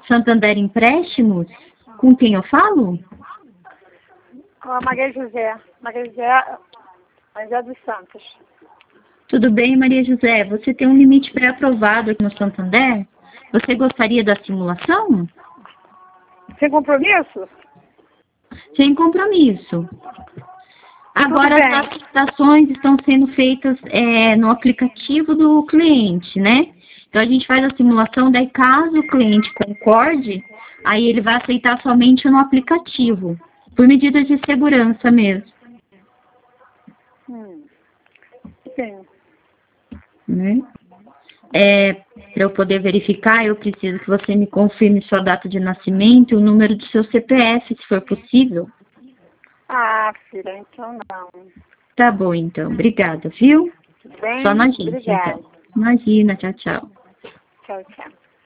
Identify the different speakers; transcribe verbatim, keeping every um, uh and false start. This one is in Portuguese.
Speaker 1: Santander Empréstimos? Com quem eu falo?
Speaker 2: Com a Maria José. Maria José, Maria José dos Santos.
Speaker 1: Tudo bem, Maria José? Você tem um limite pré-aprovado aqui no Santander? Você gostaria da simulação?
Speaker 2: Sem compromisso?
Speaker 1: Sem compromisso. Agora, as aplicações estão sendo feitas é, no aplicativo do cliente, né? Então, a gente faz a simulação, daí caso o cliente concorde, aí ele vai aceitar somente no aplicativo, por medidas de segurança mesmo.
Speaker 2: Hum. Sim.
Speaker 1: Né? É, para eu poder verificar, eu preciso que você me confirme sua data de nascimento e o número do seu C P F, se for possível.
Speaker 2: Ah, filha, então não.
Speaker 1: Tá bom, então. Obrigada, viu?
Speaker 2: Tudo bem?
Speaker 1: Só na gente,
Speaker 2: Obrigada.
Speaker 1: então. Imagina, tchau, tchau.
Speaker 2: Tchau, tchau.